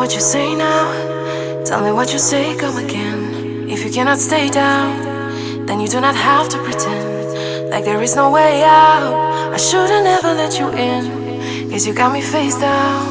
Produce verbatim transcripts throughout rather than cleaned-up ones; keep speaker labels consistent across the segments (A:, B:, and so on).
A: what you say now. Tell me what you say, come again. If you cannot stay down, then you do not have to pretend like there is no way out. I should've never let you in, 'cause you got me face down.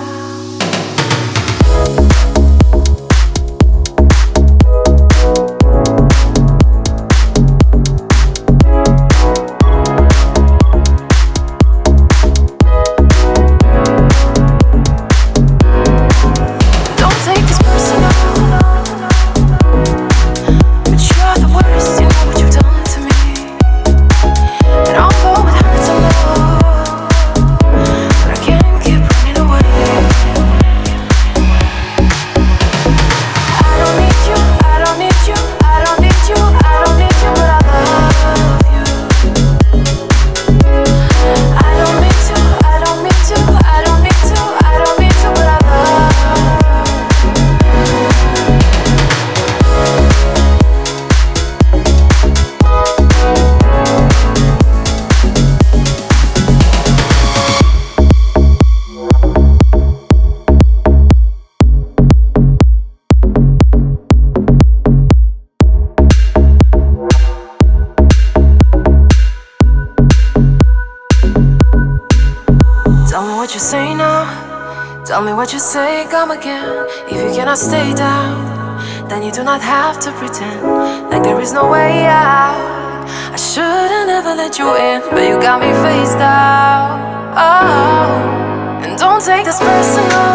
A: Tell me what you say now. Tell me what you say, come again. If you cannot stay down, then you do not have to pretend like there is no way out. I should've never let you in, but you got me face down. Oh, and don't take this personal,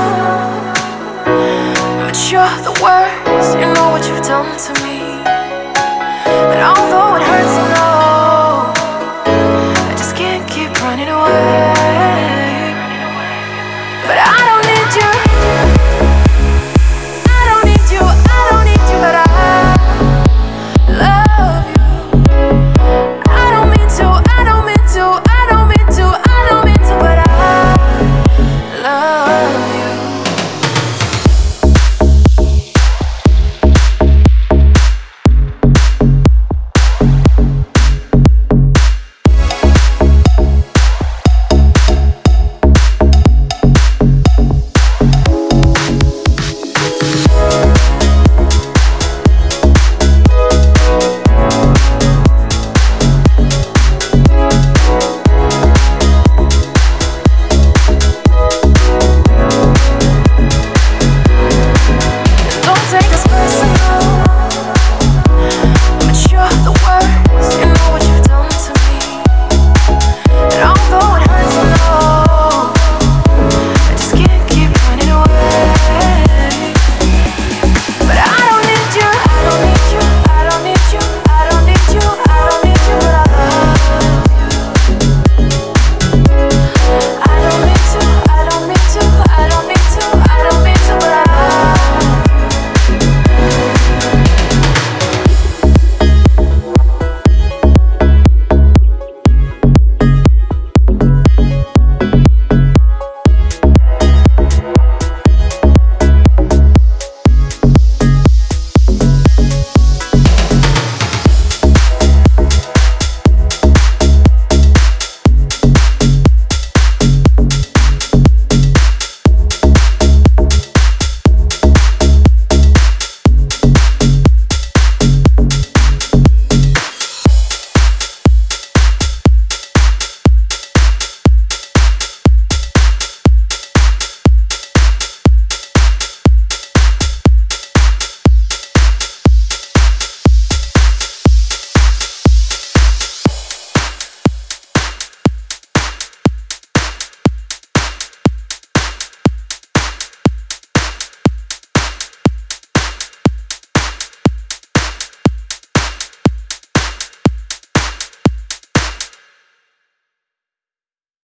A: but you're the worst. You know what you've done to me, and although it hurts